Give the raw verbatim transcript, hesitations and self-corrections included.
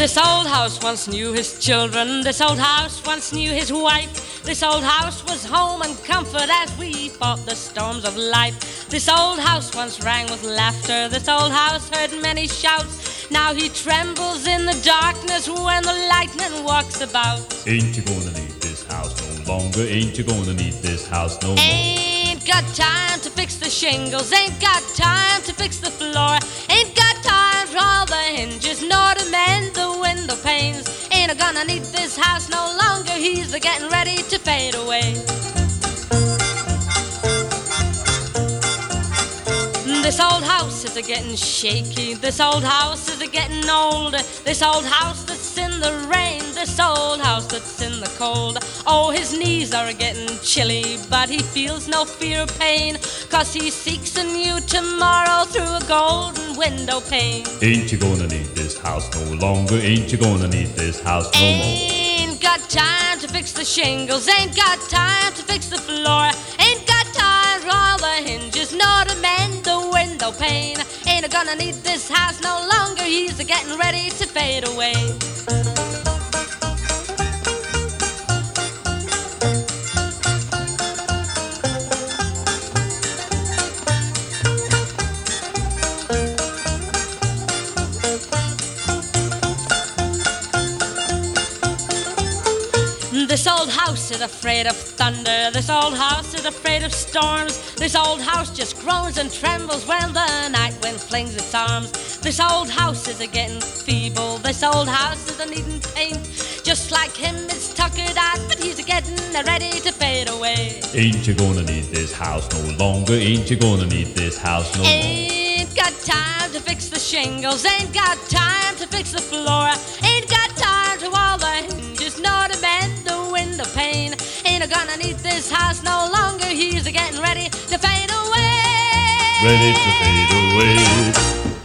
This old house once knew his children, this old house once knew his wife. This old house was home and comfort as we fought the storms of life. This old house once rang with laughter, this old house heard many shouts. Now he trembles in the darkness when the lightning walks about. Ain't you gonna need this house no longer? Ain't you gonna need this house no more? Ain't got time to fix the shingles, ain't got time to fix the floor. Ain't got time for all the hinges, nor to mend the window panes. Ain't a gonna need this house no longer, he's a getting ready to fade away. This old house is a getting shaky, this old house is a getting old. This old house that's in the rain, this old house that's in the cold. Oh, his knees are a getting chilly, but he feels no fear of pain, 'cause he seeks a new tomorrow through a golden window pane. Ain't you gonna need this house no longer? Ain't you gonna need this house no more? Ain't got time to fix the shingles, ain't got time to fix the floor. Ain't got time for all the hinges, nor to mend the window pane. Ain't a gonna need this house no longer, he's a getting ready to fade away. This old house is afraid of thunder, this old house is afraid of storms. This old house just groans and trembles when the night wind flings its arms. This old house is a getting feeble, this old house is a needing paint. Just like him it's tuckered out, but he's a getting ready to fade away. Ain't you gonna need this house no longer? Ain't you gonna need this house no more? Ain't got time to fix the shingles, ain't got time to fix the floor. Ain't got time to all the hinges, nor to mend the window pane. Ain't a gonna need this house no longer, he's a getting ready to fade away. Ready to fade away.